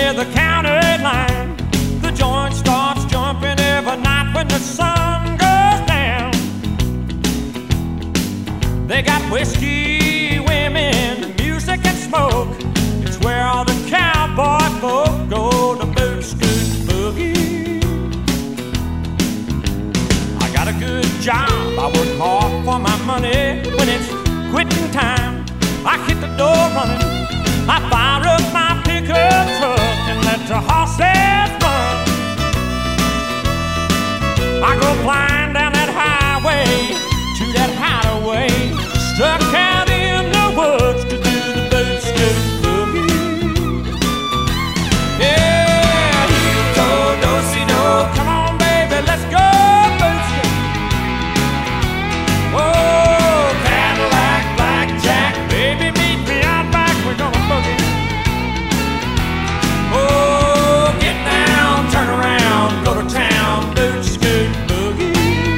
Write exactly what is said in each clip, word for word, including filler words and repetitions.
near the county line. The joint starts jumping every night when the sun goes down. They got whiskey, women, music and smoke. It's where all the cowboy folk go to boot, scoot, boogie. I got a good job, I work hard for my money. When it's quitting time, I hit the door running. I fire up my pickup truck and let the horses run. I go flying down that highway to that hideaway, stuck out in the woods to do the boot, scoot, boogie. Yeah, heel toe, do-si-do, come on baby, let's go boot scoot. Whoa, Cadillac, blackjack, baby meet me out back, we're gonna boogie. Oh, get down, turn around, go to town, boot scoot boogie.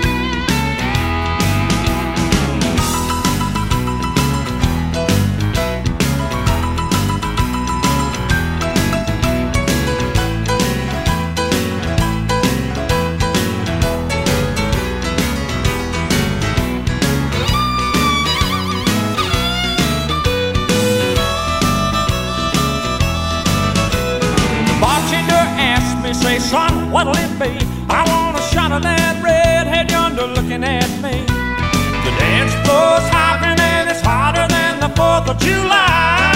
Bartender asked me, say, son, what'll it be? I want a shot of that redhead yonder looking at me. The dance floor's hopping and it's hotter than the fourth of July.